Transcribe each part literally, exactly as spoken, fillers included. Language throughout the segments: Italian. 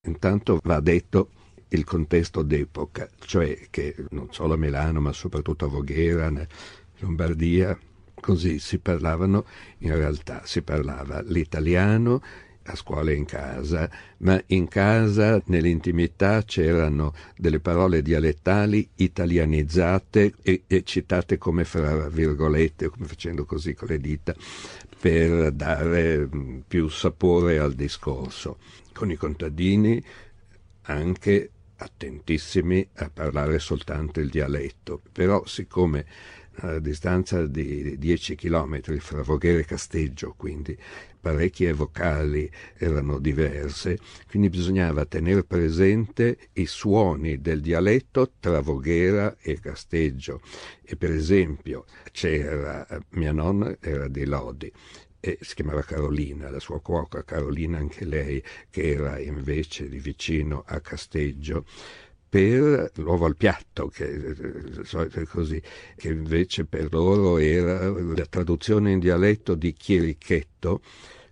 Intanto va detto il contesto d'epoca, cioè che non solo a Milano ma soprattutto a Voghera, in Lombardia, così si parlavano, in realtà si parlava l'italiano a scuola e in casa, ma in casa, nell'intimità, c'erano delle parole dialettali italianizzate e, e citate come fra virgolette, come facendo così con le dita, per dare più sapore al discorso. Con i contadini anche attentissimi a parlare soltanto il dialetto, però siccome a distanza di dieci chilometri fra Voghera e Casteggio, quindi parecchie vocali erano diverse, quindi bisognava tenere presente i suoni del dialetto tra Voghera e Casteggio. E per esempio c'era, mia nonna era di Lodi, e si chiamava Carolina, la sua cuoca Carolina anche lei, che era invece di vicino a Casteggio, per l'uovo al piatto, che di solito è così, che invece per loro era la traduzione in dialetto di chierichetto.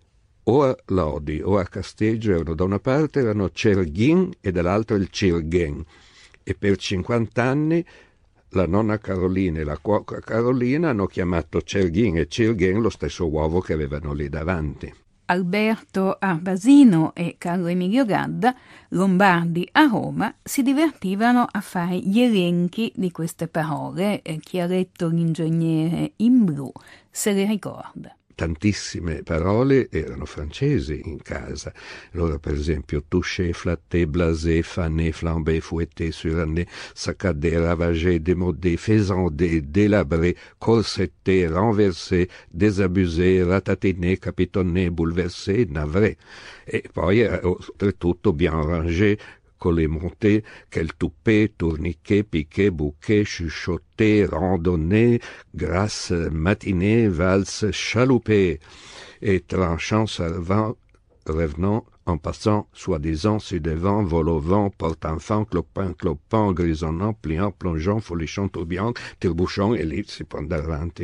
O a Lodi o a Casteggio erano, da una parte erano Cerghin e dall'altra il Cirghen, e per cinquanta anni la nonna Carolina e la cuoca Carolina hanno chiamato Cerghin e Cirghen lo stesso uovo che avevano lì davanti. Alberto a Basino e Carlo Emilio Gadda, lombardi a Roma, si divertivano a fare gli elenchi di queste parole. Chi ha letto L'ingegnere in blu se le ricorda. Tantissime parole erano francesi in casa. Allora, per esempio, touché, flatté, blasé, fané, flambé, fouetté, suranné, saccadé, ravagé, démodé, faisandé, délabré, corsetté, renversé, désabusé, ratatiné, capitonné, bouleversé, navré. E poi, oltretutto, bien rangé, collé monté, quel toupé, tourniquet, piqué, bouquet, chuchoté, randonnée, grasse, matinée, valse, chaloupé, et tranchant, servant, revenant, en passant, soi-disant, ci-devant, vol au vent, porte-enfant, clopin, clopant, grisonnant, pliant, plongeant, folichant, tourbillon, tirbouchon, e lì si può andare avanti.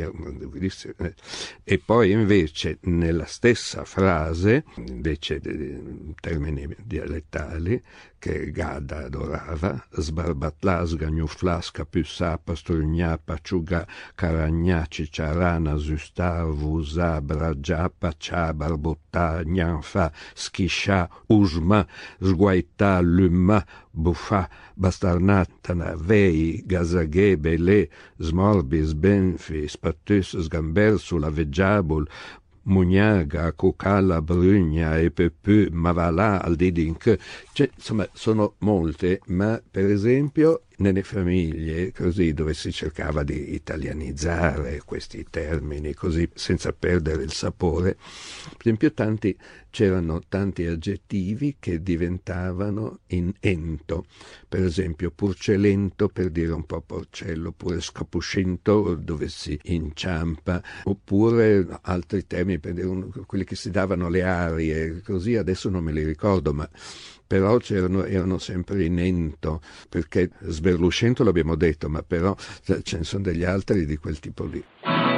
E poi invece nella stessa frase, invece di termini dialettali, che Gadda adorava, sbarbatlà, sgagnuflà, scapussà, pastrugnà, paciuga, caragnà, cicciarana, zustà, vusà, bragià, paccià, barbottà, gnanfà, schiscià, usma, sguaità, lumma, buffà, bastarnatana, vei, gazaghe, belè, smorbi, sbenfi, spattus, sgamber, sulla veggiabul, Mugnaga, Cocala, Brugna e Pepù, Mavalà, Aldidinc, cioè, insomma sono molte, ma per esempio nelle famiglie così dove si cercava di italianizzare questi termini così senza perdere il sapore, per esempio tanti c'erano tanti aggettivi che diventavano in ento, per esempio purcelento per dire un po' porcello, oppure scapuscento dove si inciampa, oppure altri termini per dire un, quelli che si davano le arie, così adesso non me li ricordo, ma però c'erano, erano sempre in ento, perché sberluscento l'abbiamo detto, ma però ce ne sono degli altri di quel tipo lì.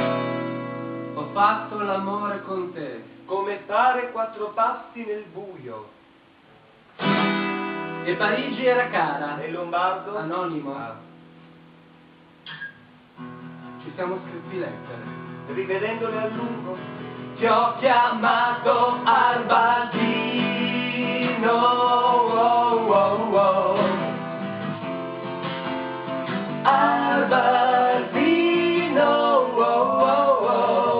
Ho fatto l'amore con te, come fare quattro passi nel buio. E Parigi era cara. E Lombardo? Anonimo. Ah. Ci siamo scritti lettere. Rivedendole a lungo. Ti ho chiamato Albaldino, oh, oh, oh. Albaldino, oh, oh, oh.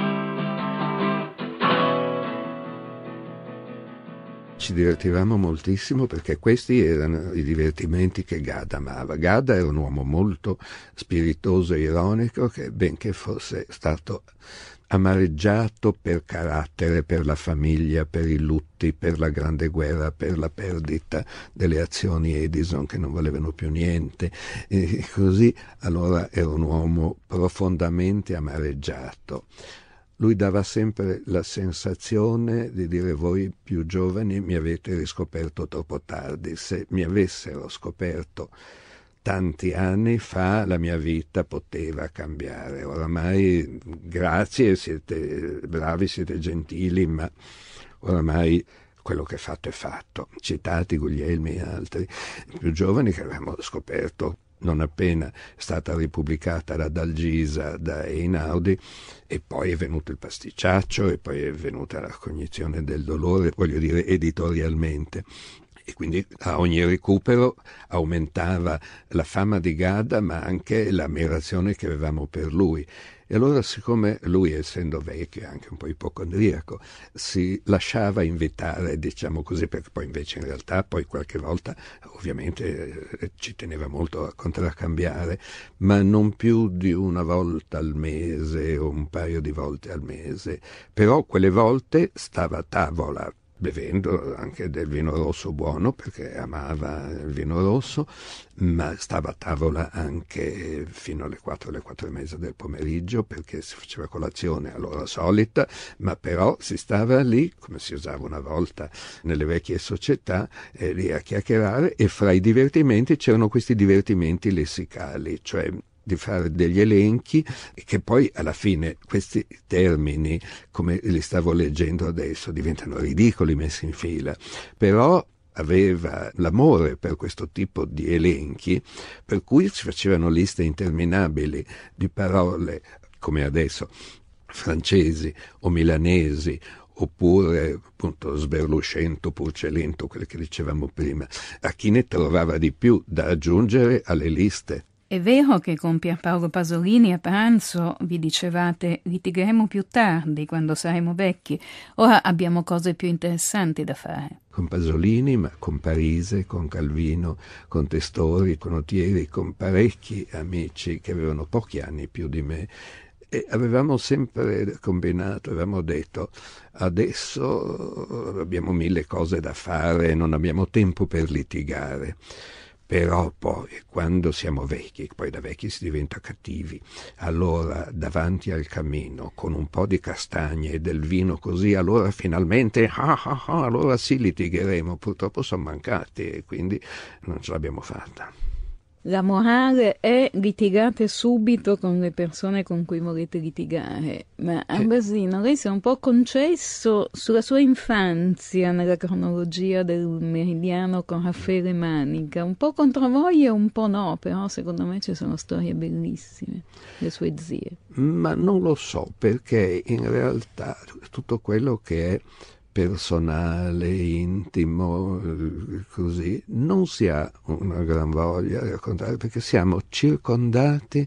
Ci divertivamo moltissimo perché questi erano i divertimenti che Gadda amava. Gadda era un uomo molto spiritoso e ironico che, benché fosse stato amareggiato per carattere, per la famiglia, per i lutti, per la grande guerra, per la perdita delle azioni Edison che non valevano più niente, e così allora era un uomo profondamente amareggiato. Lui dava sempre la sensazione di dire: voi più giovani mi avete riscoperto troppo tardi, se mi avessero scoperto tanti anni fa la mia vita poteva cambiare. Oramai grazie, siete bravi, siete gentili, ma oramai quello che è fatto è fatto, citati Guglielmi e altri più giovani che avevamo scoperto non appena è stata ripubblicata la Dalgisa da Einaudi, e poi è venuto il pasticciaccio, e poi è venuta la cognizione del dolore, voglio dire editorialmente. E quindi a ogni recupero aumentava la fama di Gadda, ma anche l'ammirazione che avevamo per lui. E allora, siccome lui, essendo vecchio e anche un po' ipocondriaco, si lasciava invitare, diciamo così, perché poi invece in realtà poi qualche volta ovviamente eh, ci teneva molto a contraccambiare, ma non più di una volta al mese o un paio di volte al mese. Però quelle volte stava a tavola, bevendo anche del vino rosso buono, perché amava il vino rosso, ma stava a tavola anche fino alle quattro, alle quattro e mezza del pomeriggio, perché si faceva colazione all'ora solita, ma però si stava lì, come si usava una volta nelle vecchie società, eh, lì a chiacchierare, e fra i divertimenti c'erano questi divertimenti lessicali, cioè di fare degli elenchi, che poi alla fine questi termini, come li stavo leggendo adesso, diventano ridicoli messi in fila, però aveva l'amore per questo tipo di elenchi, per cui si facevano liste interminabili di parole, come adesso, francesi o milanesi, oppure appunto sberluscento, purcelento, quelle che dicevamo prima, a chi ne trovava di più da aggiungere alle liste. È vero che con Pierpaolo Pasolini a pranzo vi dicevate litigheremo più tardi, quando saremo vecchi, ora abbiamo cose più interessanti da fare. Con Pasolini, ma con Parise, con Calvino, con Testori, con Otieri, con parecchi amici che avevano pochi anni più di me. E avevamo sempre combinato, avevamo detto adesso abbiamo mille cose da fare, non abbiamo tempo per litigare. Però poi, quando siamo vecchi, poi da vecchi si diventa cattivi, allora davanti al camino, con un po' di castagne e del vino così, allora finalmente, ah, ah, ah, allora sì litigheremo. Purtroppo sono mancati e quindi non ce l'abbiamo fatta. La morale è litigate subito con le persone con cui volete litigare, ma a Basino lei si è un po' concesso sulla sua infanzia nella cronologia del Meridiano con Raffaele Manica, un po' contro voi e un po' no, però secondo me ci sono storie bellissime, le sue zie. Ma non lo so, perché in realtà tutto quello che è personale, intimo, così, non si ha una gran voglia di raccontare, perché siamo circondati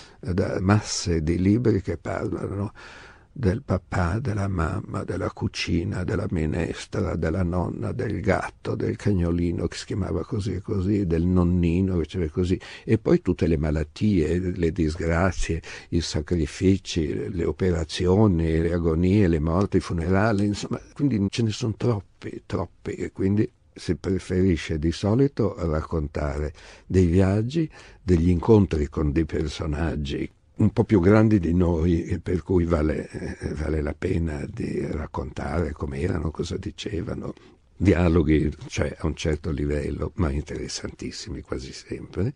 da masse di libri che parlano del papà, della mamma, della cucina, della minestra, della nonna, del gatto, del cagnolino che si chiamava così e così, del nonnino che c'era così, e poi tutte le malattie, le disgrazie, i sacrifici, le operazioni, le agonie, le morti, i funerali, insomma, quindi ce ne sono troppi, troppi, e quindi si preferisce di solito raccontare dei viaggi, degli incontri con dei personaggi un po' più grandi di noi, per cui vale, eh, vale la pena di raccontare come erano, cosa dicevano, dialoghi, cioè a un certo livello, ma interessantissimi quasi sempre,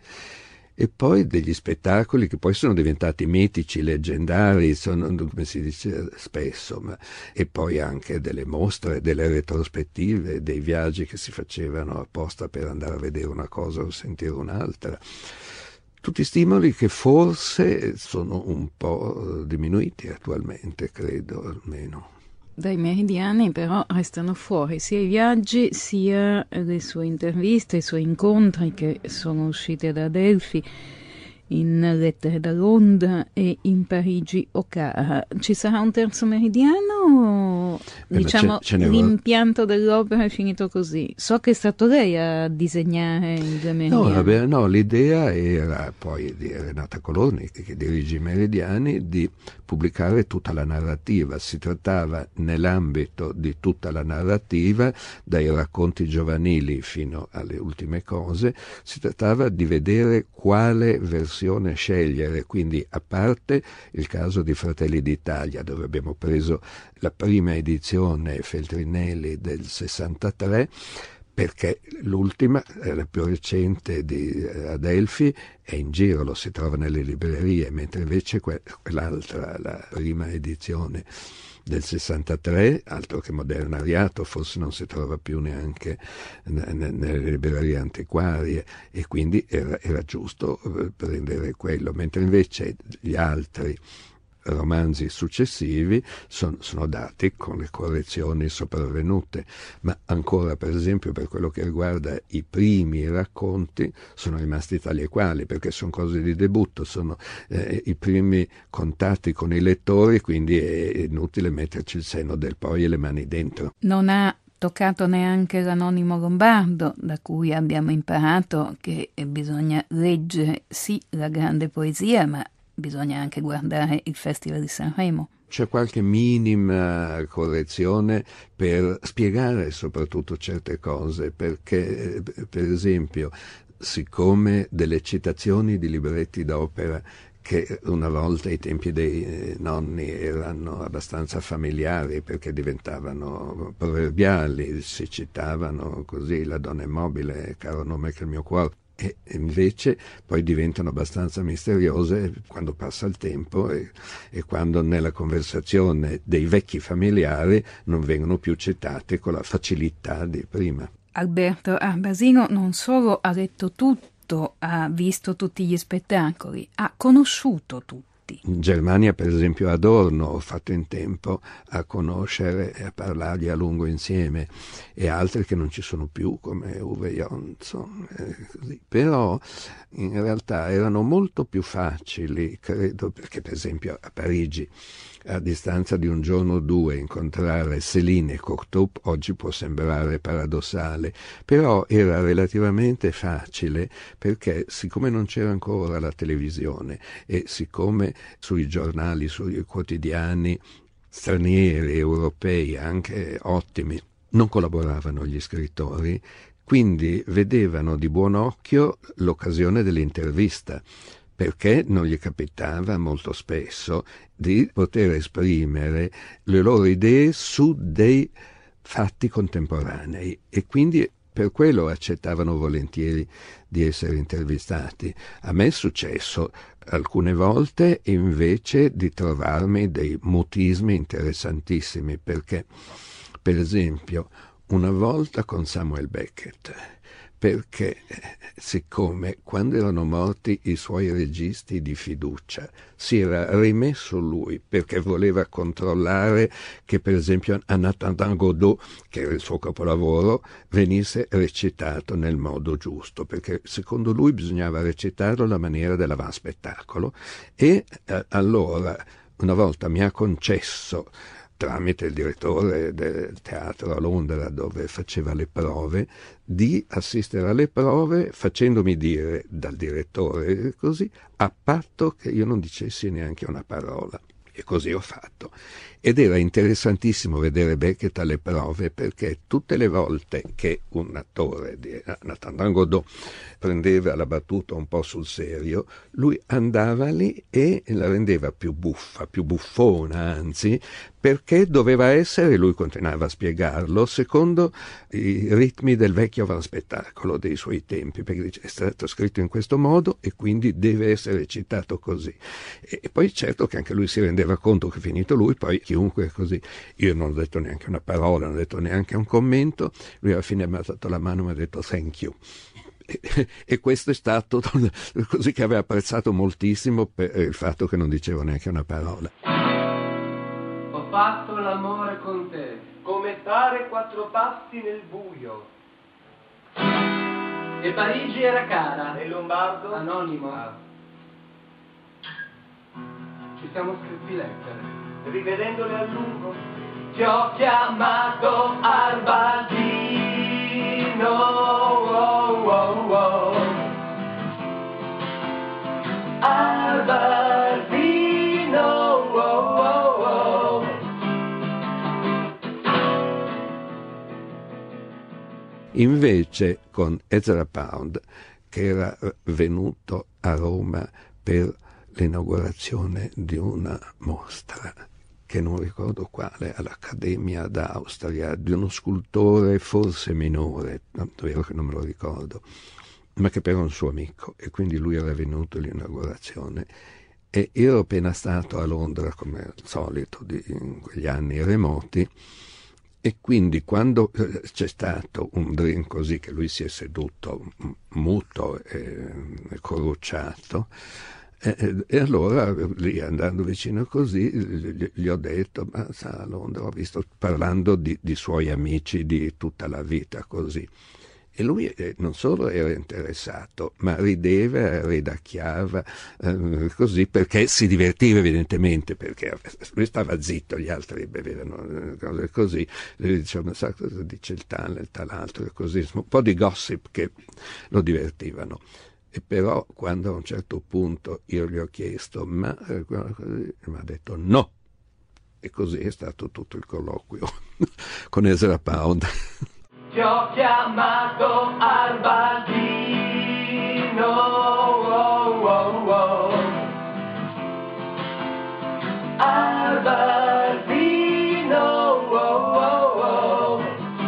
e poi degli spettacoli che poi sono diventati mitici, leggendari, sono, come si dice spesso, ma, e poi anche delle mostre, delle retrospettive, dei viaggi che si facevano apposta per andare a vedere una cosa o sentire un'altra. Tutti stimoli che forse sono un po' diminuiti attualmente, credo almeno. Dai Meridiani però restano fuori sia i viaggi sia le sue interviste, i suoi incontri che sono usciti da Adelphi, in Lettere da Londra e in Parigi Ocara. Ci sarà un terzo Meridiano? Beh, diciamo ce, ce l'impianto dell'opera è finito così. So che è stato lei a disegnare il Meridiano. No, vabbè, no, l'idea era poi di Renata Colorni, che dirige i Meridiani, di pubblicare tutta la narrativa. Si trattava nell'ambito di tutta la narrativa, dai racconti giovanili fino alle ultime cose, si trattava di vedere quale versione scegliere, quindi a parte il caso di Fratelli d'Italia, dove abbiamo preso la prima edizione Feltrinelli del sessantatré, perché l'ultima, la più recente di Adelphi, è in giro, lo si trova nelle librerie, mentre invece quell'altra, la prima edizione del sessantatré, altro che modernariato, forse non si trova più neanche nelle librerie antiquarie, e quindi era, era giusto prendere quello, mentre invece gli altri romanzi successivi son, sono dati con le correzioni sopravvenute, ma ancora, per esempio, per quello che riguarda i primi racconti, sono rimasti tali e quali, perché sono cose di debutto, sono eh, i primi contatti con i lettori, quindi è inutile metterci il senno del poi e le mani dentro. Non ha toccato neanche l'Anonimo Lombardo, da cui abbiamo imparato che bisogna leggere sì la grande poesia, ma bisogna anche guardare il Festival di Sanremo. C'è qualche minima correzione per spiegare soprattutto certe cose, perché per esempio, siccome delle citazioni di libretti d'opera che una volta ai tempi dei nonni erano abbastanza familiari perché diventavano proverbiali, si citavano così: la donna è mobile, caro nome che il mio cuore, e invece poi diventano abbastanza misteriose quando passa il tempo e, e quando nella conversazione dei vecchi familiari non vengono più citate con la facilità di prima. Alberto Arbasino non solo ha letto tutto, ha visto tutti gli spettacoli, ha conosciuto tutti. In Germania, per esempio, Adorno ho fatto in tempo a conoscere e a parlargli a lungo insieme, e altri che non ci sono più, come Uwe Jonsson, eh, così. Però in realtà erano molto più facili, credo, perché per esempio a Parigi, a distanza di un giorno o due, incontrare Céline e Cocteau oggi può sembrare paradossale, però era relativamente facile, perché siccome non c'era ancora la televisione e siccome sui giornali, sui quotidiani stranieri, europei, anche ottimi, non collaboravano gli scrittori, quindi vedevano di buon occhio l'occasione dell'intervista, perché non gli capitava molto spesso di poter esprimere le loro idee su dei fatti contemporanei, e quindi per quello accettavano volentieri di essere intervistati. A me è successo alcune volte invece di trovarmi dei mutismi interessantissimi, perché per esempio una volta con Samuel Beckett, perché siccome quando erano morti i suoi registi di fiducia si era rimesso lui, perché voleva controllare che per esempio En attendant Godot, che era il suo capolavoro, venisse recitato nel modo giusto, perché secondo lui bisognava recitarlo alla maniera dell'avanspettacolo, e eh, allora una volta mi ha concesso, tramite il direttore del teatro a Londra dove faceva le prove, di assistere alle prove facendomi dire dal direttore così, a patto che io non dicessi neanche una parola. E così ho fatto. Ed era interessantissimo vedere Beckett alle prove, perché tutte le volte che un attore di Nathan Godot prendeva la battuta un po' sul serio, lui andava lì e la rendeva più buffa, più buffona anzi, perché doveva essere, lui continuava a spiegarlo, secondo i ritmi del vecchio avanspettacolo dei suoi tempi, perché dice, è stato scritto in questo modo e quindi deve essere citato così. E poi certo che anche lui si rendeva conto che finito lui, poi chiunque così, io non ho detto neanche una parola, non ho detto neanche un commento, lui alla fine mi ha dato la mano e mi ha detto thank you. E, e questo è stato così, che aveva apprezzato moltissimo per il fatto che non dicevo neanche una parola. Ho fatto l'amore con te, come fare quattro passi nel buio. E Parigi era cara. E Lombardo? Anonimo. Ah. Ci siamo scritti lettere, rivedendole a lungo. Ti ho chiamato Arbasino, oh, oh, oh. Arbasino, oh, oh, oh. Invece con Ezra Pound, che era venuto a Roma per l'inaugurazione di una mostra, che non ricordo quale, all'Accademia d'Austria, di uno scultore forse minore, è vero che non me lo ricordo, ma che però è un suo amico, e quindi lui era venuto all'inaugurazione. E io ero appena stato a Londra, come al solito, di, in quegli anni remoti, e quindi quando c'è stato un drink così, che lui si è seduto muto e, e corrucciato, e, e allora lì, andando vicino così, gli, gli ho detto, ma sa, a Londra ho visto, parlando di, di suoi amici di tutta la vita così. E lui eh, non solo era interessato, ma rideva, ridacchiava, eh, così, perché si divertiva evidentemente, perché lui stava zitto, gli altri bevevano cose così, lui diceva, sa cosa dice il tale, il tal'altro, e così, un po' di gossip che lo divertivano. E però quando a un certo punto io gli ho chiesto, ma eh, così, mi ha detto no. E così è stato tutto il colloquio con Ezra Pound. Ti ho chiamato Arbaldino, oh, oh, oh. Arbaldino, oh, oh, oh.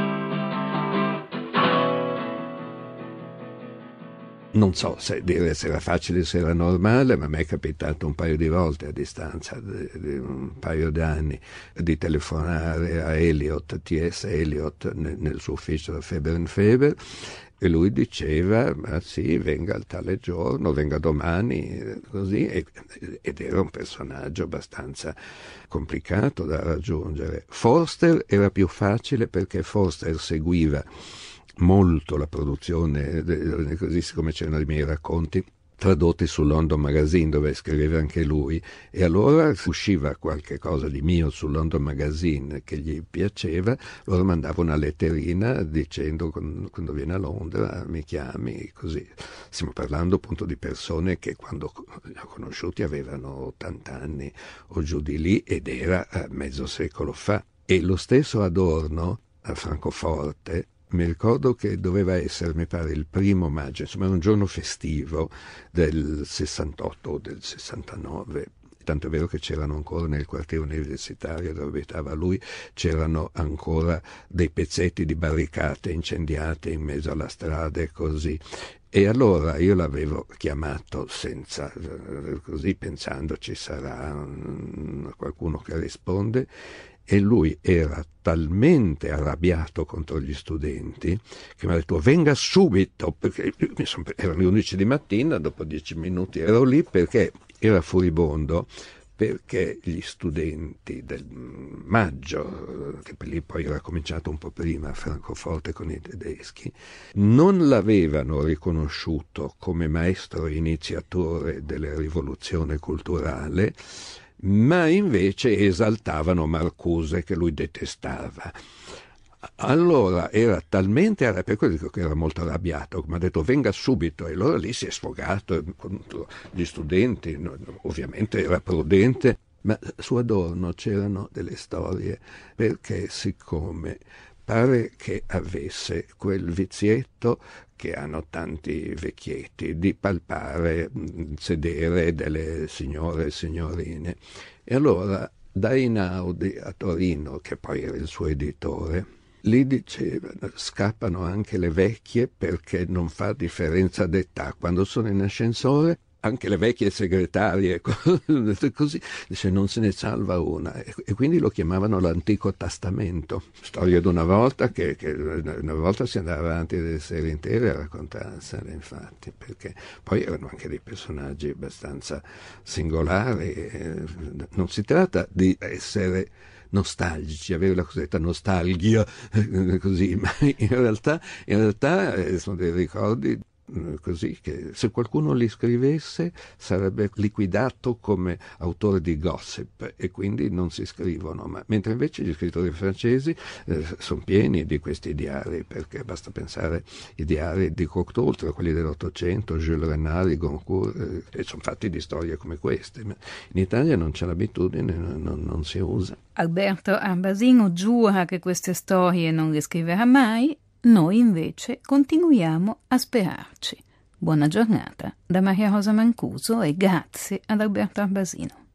Non so se dire se era facile, se era normale, ma mi è capitato un paio di volte a distanza di, di un paio di anni di telefonare a Eliot, T S. Eliot, nel, nel suo ufficio da Faber and Faber, e lui diceva, ma sì, venga al tale giorno, venga domani, così, e, ed era un personaggio abbastanza complicato da raggiungere. Forster era più facile perché Forster seguiva molto la produzione, così come c'erano i miei racconti tradotti sul London Magazine, dove scriveva anche lui, e allora usciva qualche cosa di mio sul London Magazine che gli piaceva, allora mandava una letterina dicendo quando viene a Londra mi chiami, così. Stiamo parlando appunto di persone che quando li ho conosciuti avevano ottanta anni o giù di lì, ed era mezzo secolo fa. E lo stesso Adorno a Francoforte, mi ricordo che doveva essere, mi pare, il primo maggio, insomma era un giorno festivo del sessantotto o del sessantanove, tanto è vero che c'erano ancora nel quartiere universitario dove abitava lui, c'erano ancora dei pezzetti di barricate incendiate in mezzo alla strada e così. E allora io l'avevo chiamato senza, così pensando ci sarà um, qualcuno che risponde, e lui era talmente arrabbiato contro gli studenti che mi ha detto venga subito, perché erano le undici di mattina, dopo dieci minuti ero lì, perché era furibondo, perché gli studenti del maggio, che lì poi era cominciato un po' prima a Francoforte con i tedeschi, non l'avevano riconosciuto come maestro iniziatore della rivoluzione culturale, ma invece esaltavano Marcuse, che lui detestava. Allora era talmente arrabbiato, per quello dico che era molto arrabbiato, mi ha detto venga subito, e allora lì si è sfogato contro gli studenti, ovviamente era prudente, ma su Adorno c'erano delle storie, perché siccome pare che avesse quel vizietto che hanno tanti vecchietti, di palpare il sedere delle signore e signorine. E allora da Einaudi a Torino, che poi era il suo editore, lì diceva, scappano anche le vecchie perché non fa differenza d'età. Quando sono in ascensore, anche le vecchie segretarie, così, dice, non se ne salva una. E quindi lo chiamavano l'antico testamento. Storia di una volta, che, che una volta si andava avanti delle serie intere a raccontarsene, infatti, perché poi erano anche dei personaggi abbastanza singolari. Non si tratta di essere nostalgici, avere la cosiddetta nostalgia, così, ma in realtà, in realtà sono dei ricordi così che se qualcuno li scrivesse sarebbe liquidato come autore di gossip, e quindi non si scrivono, ma mentre invece gli scrittori francesi eh, sono pieni di questi diari, perché basta pensare ai diari di Cocteau, tra quelli dell'Ottocento, Jules Renard, Goncourt, eh, e sono fatti di storie come queste, ma in Italia non c'è l'abitudine, non, non si usa. Alberto Arbasino giura che queste storie non le scriverà mai. Noi invece continuiamo a sperarci. Buona giornata da Maria Rosa Mancuso e grazie ad Alberto Arbasino.